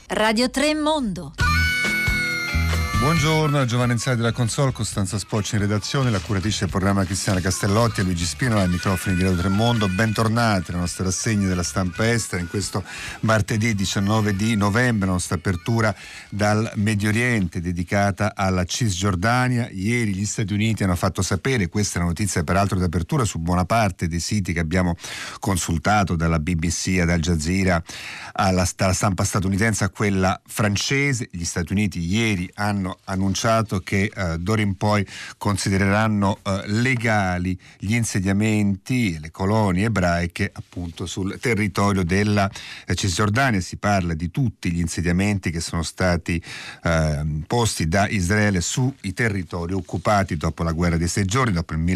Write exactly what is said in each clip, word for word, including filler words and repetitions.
Radio tre Mondo. Buongiorno, Giovanni Enzari della console, Costanza Spocci in redazione, la curatrice del programma Cristiana Castellotti e Luigi Spinola ai microfoni di Radio tre Mondo. Bentornati alla nostra rassegna della stampa estera in questo martedì diciannove di novembre, la nostra apertura dal Medio Oriente dedicata alla Cisgiordania. Ieri gli Stati Uniti hanno fatto sapere, questa è la notizia peraltro d'apertura su buona parte dei siti che abbiamo consultato, dalla B B C ad Al Jazeera, alla, dalla stampa statunitense a quella francese. Gli Stati Uniti ieri hanno annunciato che uh, d'ora in poi considereranno uh, legali gli insediamenti e le colonie ebraiche appunto sul territorio della uh, Cisgiordania. Si parla di tutti gli insediamenti che sono stati uh, posti da Israele sui territori occupati dopo la guerra dei sei giorni, dopo il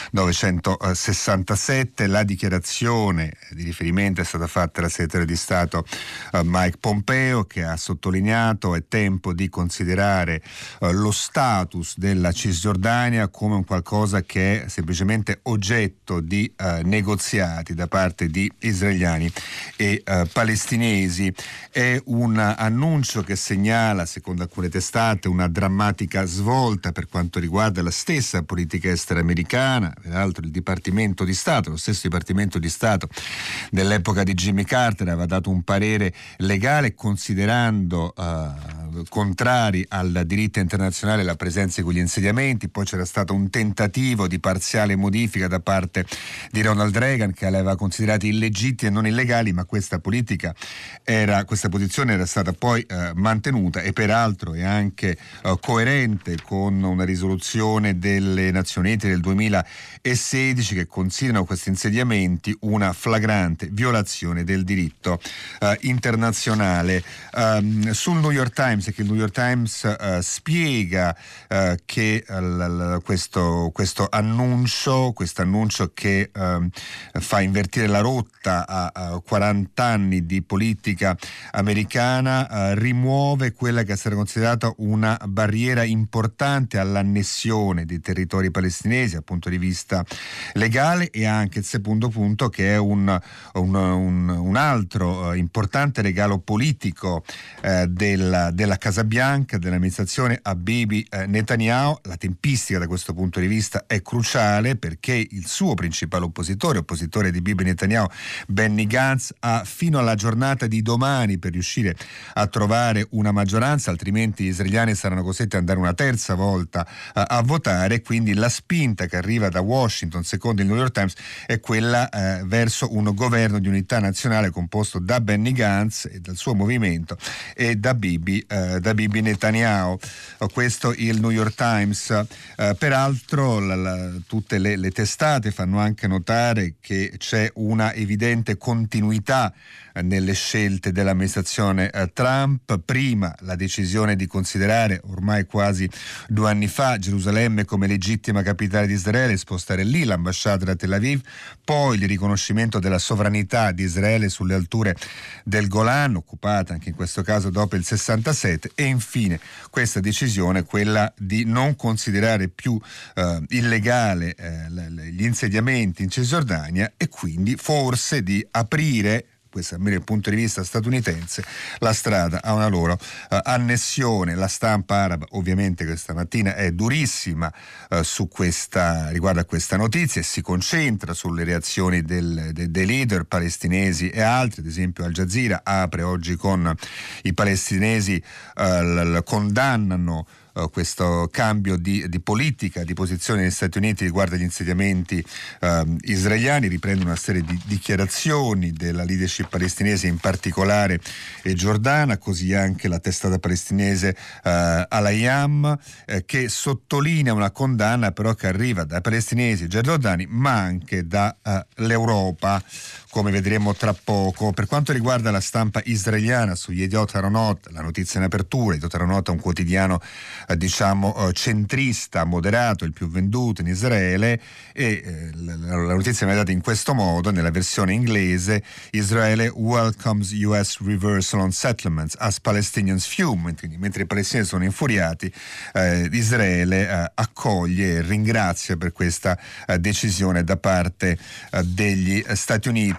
millenovecentosessantasette. La dichiarazione di riferimento è stata fatta dal segretario di Stato uh, Mike Pompeo, che ha sottolineato è tempo di considerare lo status della Cisgiordania come un qualcosa che è semplicemente oggetto di uh, negoziati da parte di israeliani e uh, palestinesi. È un annuncio che segnala, secondo alcune testate, una drammatica svolta per quanto riguarda la stessa politica estera americana. Peraltro il Dipartimento di Stato, lo stesso Dipartimento di Stato dell'epoca di Jimmy Carter, aveva dato un parere legale considerando uh, contrari al diritto internazionale la presenza di quegli insediamenti. Poi c'era stato un tentativo di parziale modifica da parte di Ronald Reagan, che li aveva considerati illegittimi e non illegali, ma questa politica era, questa posizione era stata poi eh, mantenuta e peraltro è anche eh, coerente con una risoluzione delle Nazioni Unite del duemilasedici che considerano questi insediamenti una flagrante violazione del diritto eh, internazionale. Um, sul New York Times, che il New York Times uh, spiega uh, che uh, l- l- questo, questo annuncio, questo annuncio che uh, fa invertire la rotta a, a quaranta anni di politica americana, uh, rimuove quella che è stata considerata una barriera importante all'annessione dei territori palestinesi dal punto di vista legale, e anche il secondo punto, che è un, un, un, un altro uh, importante regalo politico uh, della, della Casa Bianca, dell'amministrazione a Bibi eh, Netanyahu. La tempistica da questo punto di vista è cruciale, perché il suo principale oppositore, oppositore di Bibi Netanyahu, Benny Gantz, ha fino alla giornata di domani per riuscire a trovare una maggioranza, altrimenti gli israeliani saranno costretti ad andare una terza volta eh, a votare. Quindi la spinta che arriva da Washington, secondo il New York Times, è quella eh, verso un governo di unità nazionale composto da Benny Gantz e dal suo movimento e da Bibi, eh, da Bibi Netanyahu. Questo il New York Times. Eh, peraltro la, la, tutte le, le testate fanno anche notare che c'è una evidente continuità eh, nelle scelte dell'amministrazione eh, Trump. Prima la decisione di considerare ormai quasi due anni fa Gerusalemme come legittima capitale di Israele, spostare lì l'ambasciata da Tel Aviv, poi il riconoscimento della sovranità di Israele sulle alture del Golan, occupata anche in questo caso dopo il sessantasette, e infine questa decisione, quella di non considerare più eh, illegale eh, gli insediamenti in Cisgiordania e quindi forse di aprire, questo almeno dal punto di vista statunitense, la strada a una loro uh, annessione. La stampa araba ovviamente questa mattina è durissima uh, su questa, riguardo a questa notizia, e si concentra sulle reazioni del, de, dei leader palestinesi e altri. Ad esempio Al Jazeera apre oggi con i palestinesi uh, l- l- condannano Uh, questo cambio di, di politica, di posizione degli Stati Uniti riguardo agli insediamenti uh, israeliani, riprende una serie di dichiarazioni della leadership palestinese, in particolare e giordana, così anche la testata palestinese uh, Al-Ayam, eh, che sottolinea una condanna però che arriva dai palestinesi e giordani, ma anche dall'Europa, uh, come vedremo tra poco. Per quanto riguarda la stampa israeliana, su Yediot Aharonot, la notizia in apertura, Yediot Aharonot è un quotidiano eh, diciamo eh, centrista, moderato, il più venduto in Israele, e eh, la, la notizia viene data in questo modo nella versione inglese: Israele welcomes U S reversal on settlements as Palestinians fume. Quindi, mentre i palestinesi sono infuriati, eh, Israele eh, accoglie e ringrazia per questa eh, decisione da parte eh, degli Stati Uniti.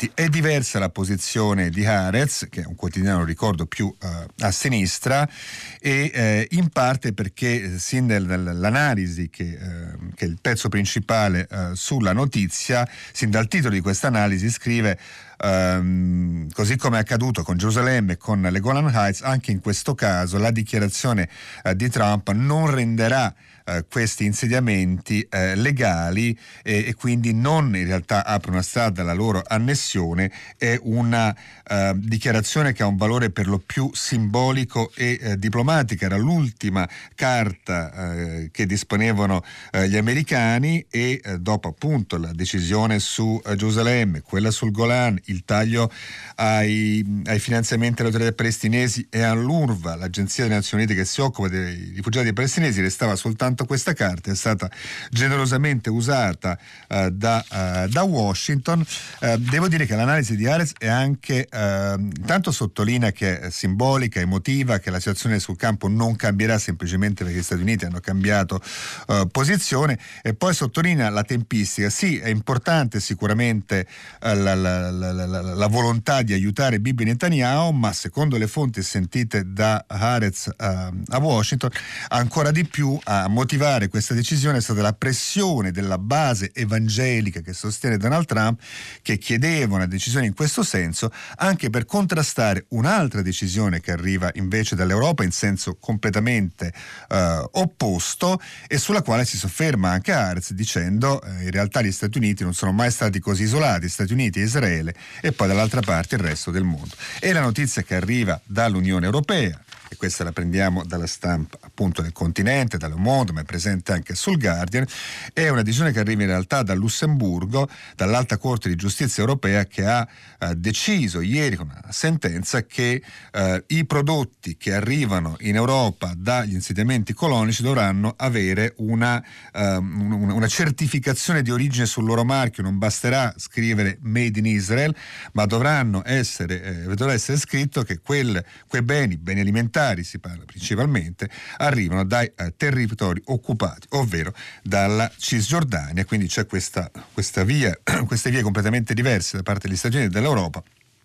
Uniti. È diversa la posizione di Haaretz, che è un quotidiano, ricordo, più uh, a sinistra, e eh, in parte perché sin dall'analisi che, uh, che è il pezzo principale uh, sulla notizia, sin dal titolo di questa analisi scrive: Um, così come è accaduto con Gerusalemme e con le Golan Heights, anche in questo caso la dichiarazione uh, di Trump non renderà uh, questi insediamenti uh, legali e, e quindi non in realtà apre una strada alla loro annessione. È una uh, dichiarazione che ha un valore per lo più simbolico e uh, diplomatica. Era l'ultima carta uh, che disponevano uh, gli americani e uh, dopo appunto la decisione su uh, Gerusalemme, quella sul Golan, il taglio ai, ai finanziamenti alle autorità palestinesi e all'UNRWA, l'agenzia delle Nazioni Unite che si occupa dei rifugiati palestinesi, restava soltanto questa carta. È stata generosamente usata uh, da, uh, da Washington. Uh, devo dire che l'analisi di Haaretz è anche uh, intanto sottolinea che è simbolica, emotiva, che la situazione sul campo non cambierà semplicemente perché gli Stati Uniti hanno cambiato uh, posizione, e poi sottolinea la tempistica. Sì, è importante sicuramente uh, la, la, la La, la, la volontà di aiutare Bibi Netanyahu, ma secondo le fonti sentite da Haaretz uh, a Washington, ancora di più a motivare questa decisione è stata la pressione della base evangelica che sostiene Donald Trump, che chiedeva una decisione in questo senso anche per contrastare un'altra decisione che arriva invece dall'Europa in senso completamente uh, opposto, e sulla quale si sofferma anche Haaretz dicendo uh, in realtà gli Stati Uniti non sono mai stati così isolati, Stati Uniti e Israele, e poi dall'altra parte il resto del mondo. E la notizia che arriva dall'Unione Europea, e questa la prendiamo dalla stampa appunto del continente, dallo mondo, ma è presente anche sul Guardian, è una decisione che arriva in realtà dal Lussemburgo, dall'Alta Corte di Giustizia Europea, che ha eh, deciso ieri con una sentenza che eh, i prodotti che arrivano in Europa dagli insediamenti colonici dovranno avere una, eh, una certificazione di origine sul loro marchio. Non basterà scrivere Made in Israel, ma dovranno essere, eh, dovrà essere scritto che quel, quei beni, beni alimentari, si parla principalmente, arrivano dai eh, territori occupati, ovvero dalla Cisgiordania. Quindi c'è questa, questa via, queste vie completamente diverse da parte degli Stati Uniti e dell'Europa.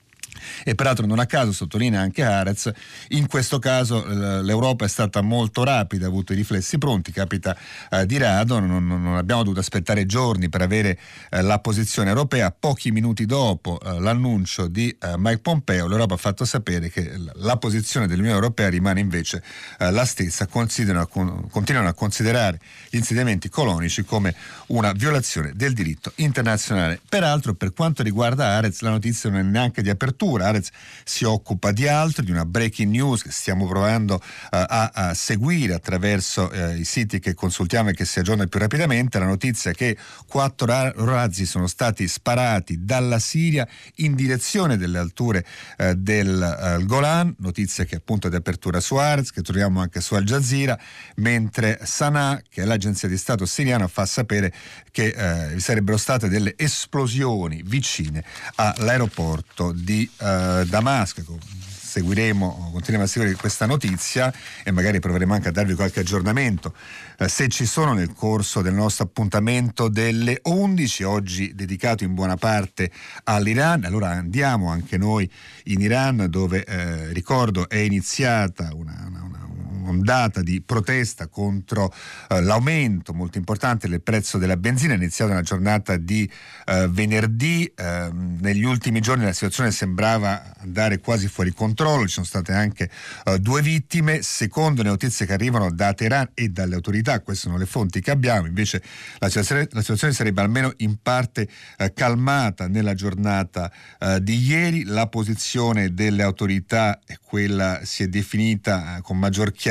E peraltro non a caso, sottolinea anche Haaretz, in questo caso l'Europa è stata molto rapida, ha avuto i riflessi pronti, capita eh, di rado, non, non abbiamo dovuto aspettare giorni per avere eh, la posizione europea. Pochi minuti dopo eh, l'annuncio di eh, Mike Pompeo, l'Europa ha fatto sapere che la posizione dell'Unione Europea rimane invece eh, la stessa, continuano a, continuano a considerare gli insediamenti colonici come una violazione del diritto internazionale. Peraltro, per quanto riguarda Haaretz, la notizia non è neanche di apertura. Haaretz si occupa di altro, di una breaking news che stiamo provando uh, a, a seguire attraverso uh, i siti che consultiamo e che si aggiornano più rapidamente. La notizia è che quattro ra- razzi sono stati sparati dalla Siria in direzione delle alture uh, del uh, Golan, notizia che appunto è di apertura su Haaretz, che troviamo anche su Al Jazeera, mentre Sanaa, che è l'agenzia di Stato siriana, fa sapere che uh, vi sarebbero state delle esplosioni vicine all'aeroporto di uh, Damasco. Seguiremo, continuiamo a seguire questa notizia e magari proveremo anche a darvi qualche aggiornamento eh, se ci sono nel corso del nostro appuntamento delle undici, oggi dedicato in buona parte all'Iran. Allora andiamo anche noi in Iran, dove eh, ricordo è iniziata una, una, una ondata di protesta contro eh, l'aumento molto importante del prezzo della benzina. È iniziata una giornata di eh, venerdì, eh, negli ultimi giorni la situazione sembrava andare quasi fuori controllo, ci sono state anche eh, due vittime. Secondo le notizie che arrivano da Teheran e dalle autorità, queste sono le fonti che abbiamo, invece la situazione, la situazione sarebbe almeno in parte eh, calmata nella giornata eh, di ieri. La posizione delle autorità è quella, si è definita eh, con maggior chiarezza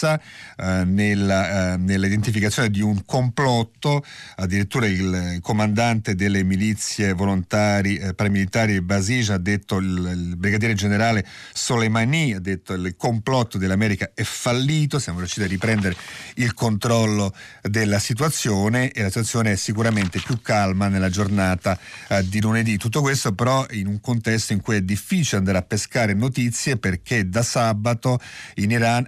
eh, nella, eh, nell'identificazione di un complotto. Addirittura il comandante delle milizie volontari eh, paramilitari Basij ha detto, il, il brigadiere generale Soleimani ha detto, il complotto dell'America è fallito, siamo riusciti a riprendere il controllo della situazione e la situazione è sicuramente più calma nella giornata eh, di lunedì. Tutto questo però in un contesto in cui è difficile andare a pescare notizie, perché da sabato in Iran è in corso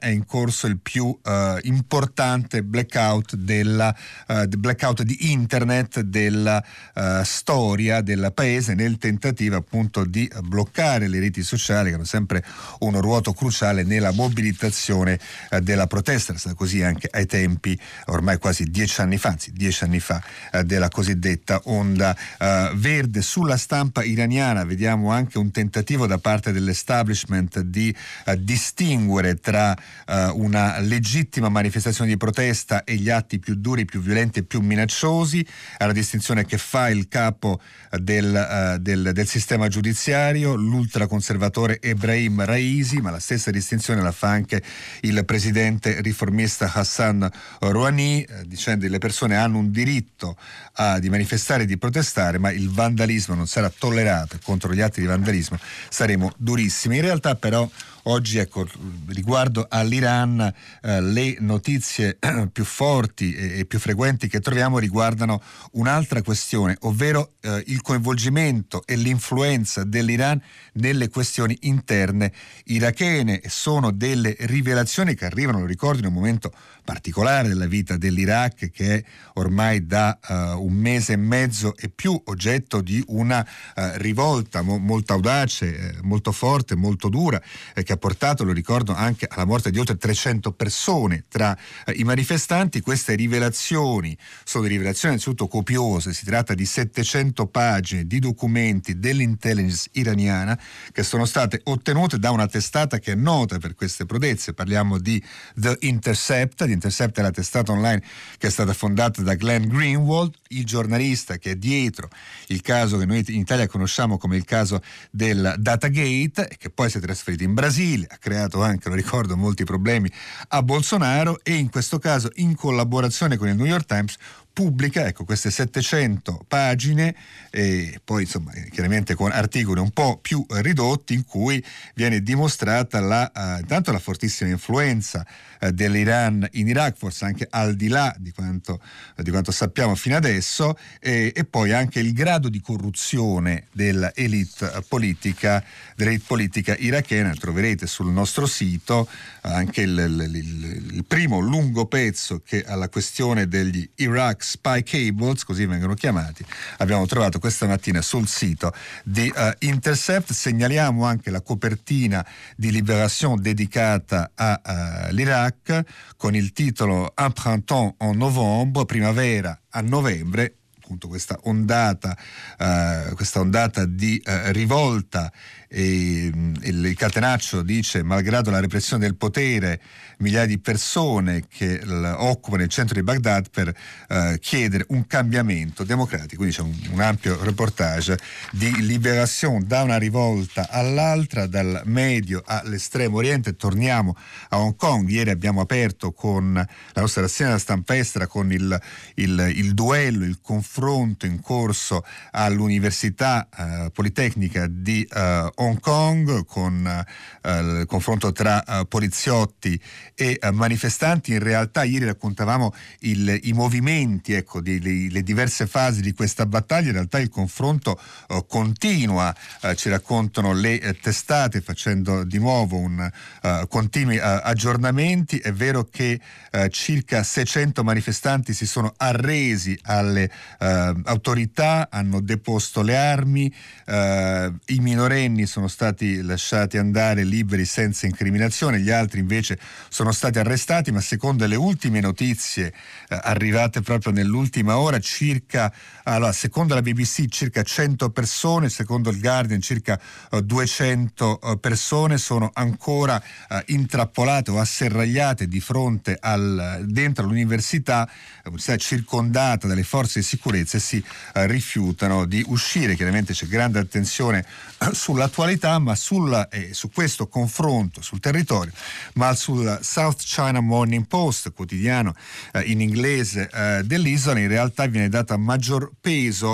forse il più uh, importante blackout della uh, blackout di internet della uh, storia del paese, nel tentativo appunto di bloccare le reti sociali, che hanno sempre un ruolo cruciale nella mobilitazione uh, della protesta. È stato così anche ai tempi, ormai quasi dieci anni fa, anzi dieci anni fa, uh, della cosiddetta onda uh, verde. Sulla stampa iraniana vediamo anche un tentativo da parte dell'establishment di uh, distinguere tra uh, una legittima manifestazione di protesta e gli atti più duri, più violenti e più minacciosi. È la distinzione che fa il capo del, uh, del, del sistema giudiziario, l'ultraconservatore Ebrahim Raisi, ma la stessa distinzione la fa anche il presidente riformista Hassan Rouhani, eh, dicendo che le persone hanno un diritto uh, di manifestare e di protestare, ma il vandalismo non sarà tollerato. Contro gli atti di vandalismo saremo durissimi. In realtà però oggi, ecco, riguardo all'Iran, eh, le notizie eh, più forti e, e più frequenti che troviamo riguardano un'altra questione, ovvero eh, il coinvolgimento e l'influenza dell'Iran nelle questioni interne irachene. Sono delle rivelazioni che arrivano, lo ricordo, in un momento particolare della vita dell'Iraq, che è ormai da uh, un mese e mezzo e più oggetto di una uh, rivolta mo- molto audace, eh, molto forte, molto dura, eh, che ha portato, lo ricordo, anche alla morte di oltre trecento persone tra eh, i manifestanti. Queste rivelazioni sono rivelazioni innanzitutto copiose. Si tratta di settecento pagine di documenti dell'intelligence iraniana che sono state ottenute da una testata che è nota per queste prodezze. Parliamo di The Intercept. The Intercept è la testata online che è stata fondata da Glenn Greenwald, il giornalista che è dietro il caso che noi in Italia conosciamo come il caso del Datagate, che poi si è trasferito in Brasile, ha creato anche, lo ricordo, molti problemi a Bolsonaro, e in questo caso, in collaborazione con il New York Times, pubblica, ecco, queste settecento pagine, e poi insomma chiaramente con articoli un po' più ridotti, in cui viene dimostrata la, uh, intanto la fortissima influenza uh, dell'Iran in Iraq, forse anche al di là di quanto, uh, di quanto sappiamo fino adesso, e, e poi anche il grado di corruzione dell'elite uh, politica, dell'elite politica irachena. Troverete sul nostro sito uh, anche il, il, il, il primo lungo pezzo che alla questione degli Iraq Spy Cables, così vengono chiamati, abbiamo trovato questa mattina sul sito di uh, Intercept. Segnaliamo anche la copertina di Libération dedicata all'Iraq con il titolo Un printemps en novembre, primavera a novembre. Appunto questa ondata, uh, questa ondata di uh, rivolta, e il, il catenaccio dice: malgrado la repressione del potere, migliaia di persone che l- occupano il centro di Baghdad per uh, chiedere un cambiamento democratico. Quindi c'è un, un ampio reportage di Libération da una rivolta all'altra, dal Medio all'estremo oriente. Torniamo a Hong Kong. Ieri abbiamo aperto con la nostra rassegna stampa estera con il, il, il duello, il confronto in corso all'Università uh, Politecnica di uh, Hong Kong, con uh, il confronto tra uh, poliziotti e uh, manifestanti. In realtà ieri raccontavamo il, i movimenti, ecco, di, le, le diverse fasi di questa battaglia. In realtà il confronto uh, continua, uh, ci raccontano le uh, testate, facendo di nuovo un uh, continui uh, aggiornamenti. È vero che uh, circa seicento manifestanti si sono arresi alle uh, autorità, hanno deposto le armi, uh, i minorenni sono stati lasciati andare liberi senza incriminazione, gli altri invece sono stati arrestati, ma secondo le ultime notizie eh, arrivate proprio nell'ultima ora, circa, allora, secondo la B B C circa cento persone, secondo il Guardian circa uh, duecento uh, persone sono ancora uh, intrappolate o asserragliate di fronte al dentro all'università, l'università circondata dalle forze di sicurezza, e si uh, rifiutano di uscire. Chiaramente c'è grande attenzione uh, sull'attualità, ma sulla, eh, su questo confronto sul territorio, ma sul South China Morning Post, quotidiano eh, in inglese eh, dell'isola, in realtà viene dato maggior peso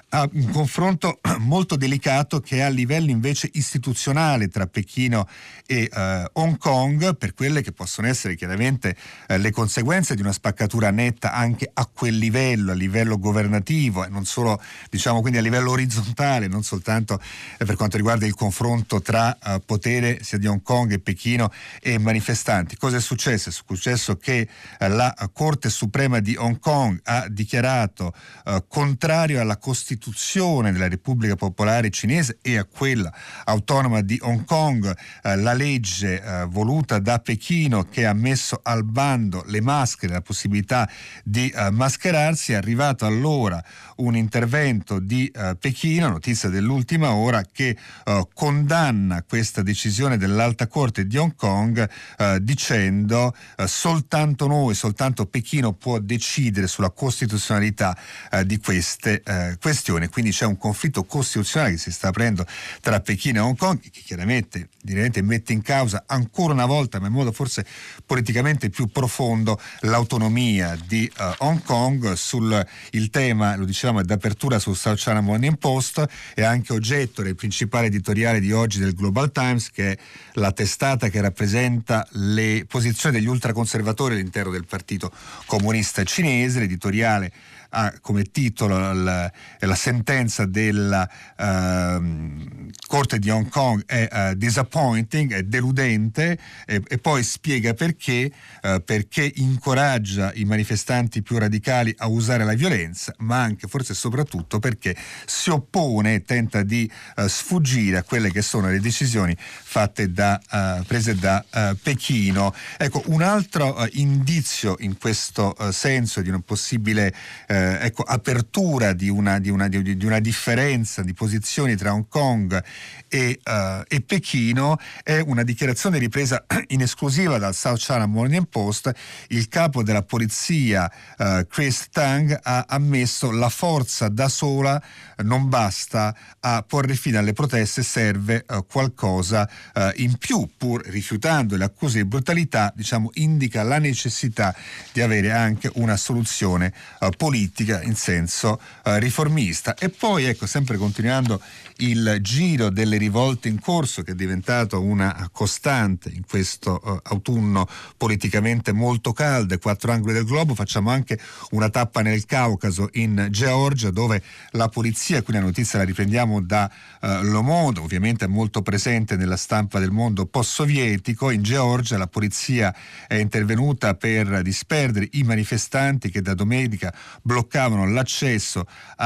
a un confronto molto delicato che è a livello invece istituzionale tra Pechino e eh, Hong Kong, per quelle che possono essere chiaramente eh, le conseguenze di una spaccatura netta anche a quel livello, a livello governativo e non solo, diciamo, quindi a livello orizzontale, non soltanto eh, per quanto riguarda il confronto tra eh, potere sia di Hong Kong e Pechino e manifestanti. Cosa è successo? È successo che eh, la Corte Suprema di Hong Kong ha dichiarato eh, contrario alla Costituzione della Repubblica Popolare Cinese e a quella autonoma di Hong Kong eh, la legge eh, voluta da Pechino che ha messo al bando le maschere, la possibilità di eh, mascherarsi. È arrivato allora un intervento di eh, Pechino, notizia dell'ultima ora, che eh, condanna questa decisione dell'Alta Corte di Hong Kong eh, dicendo eh, soltanto noi, soltanto Pechino può decidere sulla costituzionalità eh, di queste eh, questioni. Quindi c'è un conflitto costituzionale che si sta aprendo tra Pechino e Hong Kong, che chiaramente direi, mette in causa ancora una volta, ma in modo forse politicamente più profondo, l'autonomia di uh, Hong Kong. Sul il tema, lo dicevamo, è d'apertura sul South China Morning Post, è anche oggetto del principale editoriale di oggi del Global Times, che è la testata che rappresenta le posizioni degli ultraconservatori all'interno del Partito Comunista Cinese. L'editoriale ha come titolo la, la sentenza della uh, Corte di Hong Kong è uh, disappointing, è deludente, e, e poi spiega perché, uh, perché incoraggia i manifestanti più radicali a usare la violenza, ma anche, forse soprattutto, perché si oppone e tenta di uh, sfuggire a quelle che sono le decisioni fatte da, uh, prese da uh, Pechino. Ecco, un altro uh, indizio in questo uh, senso di una possibile uh, ecco, apertura di una, di, una, di, di una differenza di posizioni tra Hong Kong e, uh, e Pechino è una dichiarazione ripresa in esclusiva dal South China Morning Post. Il capo della polizia uh, Chris Tang ha ammesso: la forza da sola non basta a porre fine alle proteste, serve uh, qualcosa uh, in più. Pur rifiutando le accuse di brutalità, diciamo, indica la necessità di avere anche una soluzione uh, politica in senso uh, riformista. E poi, ecco, sempre continuando il giro delle rivolte in corso, che è diventato una costante in questo uh, autunno politicamente molto caldo, quattro angoli del globo, facciamo anche una tappa nel Caucaso, in Georgia, dove la polizia, qui la notizia la riprendiamo da uh, Le Monde, ovviamente è molto presente nella stampa del mondo post-sovietico. In Georgia la polizia è intervenuta per disperdere i manifestanti che da domenica bloccavano l'accesso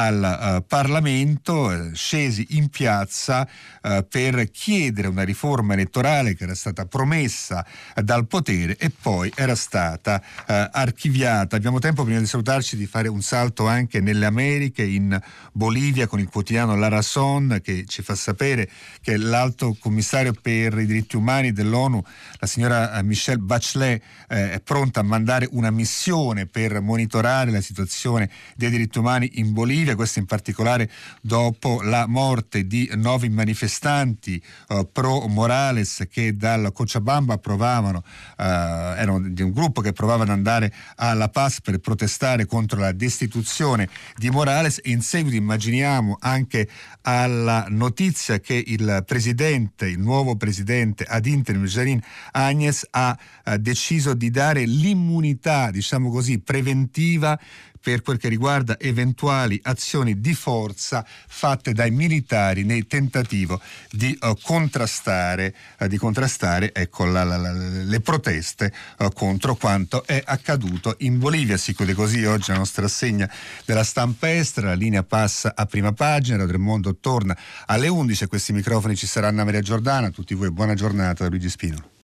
al uh, Parlamento, eh, scesi in piazza uh, per chiedere una riforma elettorale che era stata promessa uh, dal potere e poi era stata uh, archiviata. Abbiamo tempo, prima di salutarci, di fare un salto anche nelle Americhe, in Bolivia, con il quotidiano La Razón, che ci fa sapere che l'alto commissario per i diritti umani dell'ONU, la signora Michelle Bachelet, eh, è pronta a mandare una missione per monitorare la situazione dei diritti umani in Bolivia, questo in particolare dopo la morte di nove manifestanti uh, pro Morales che dal Cochabamba provavano, uh, erano di un gruppo che provava ad andare a La Paz per protestare contro la destituzione di Morales, e in seguito immaginiamo anche alla notizia che il presidente, il nuovo presidente ad interim Jeanine Áñez ha uh, deciso di dare l'immunità, diciamo così, preventiva per quel che riguarda eventuali azioni di forza fatte dai militari nel tentativo di uh, contrastare, uh, di contrastare ecco, la, la, la, le proteste uh, contro quanto è accaduto in Bolivia. Si chiude così oggi la nostra rassegna della stampa estera. La linea passa a prima pagina, Radio del Mondo torna alle undici. A questi microfoni ci sarà Anna Maria Giordana. A tutti voi buona giornata da Luigi Spino.